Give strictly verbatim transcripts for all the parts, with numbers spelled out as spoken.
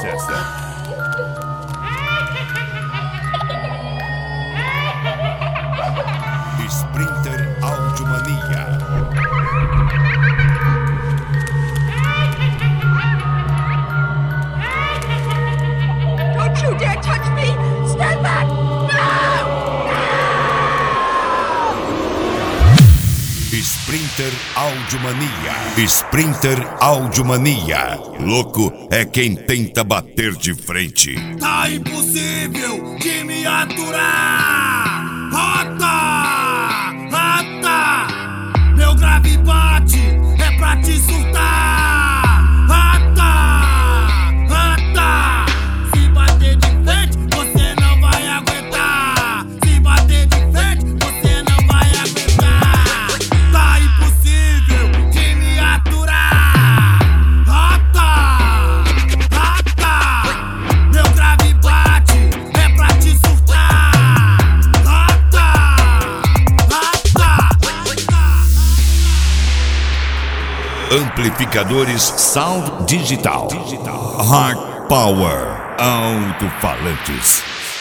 César. Sprinter Audiomania. Don't you dare touch me! Stand back! No! No! Sprinter Audiomania. Sprinter Audiomania. Louco é quem tenta bater de frente. Tá impossível de me aturar! Rota! Meu grave bate, é pra te surtar. Rata, rata. Se bater de frente, você não vai aguentar. Se bater de frente, você não vai aguentar. Tá impossível de me aturar. Rata, rata. Meu grave bate, é pra te surtar. Rata, rata. Amplificadores Sound Digital. Hard Power. Alto-falantes.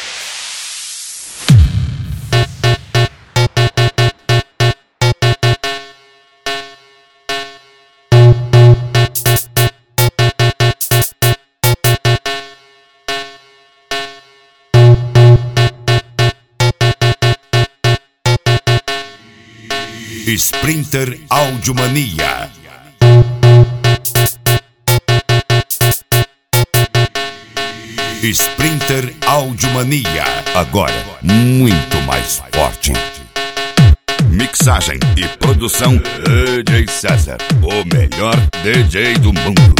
Sprinter Audiomania. Sprinter Audiomania. Agora, muito mais forte. Mixagem e produção D J César, o melhor D J do mundo.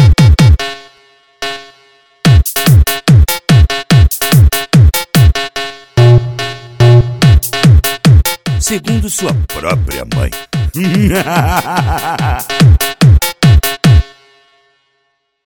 Segundo sua própria mãe.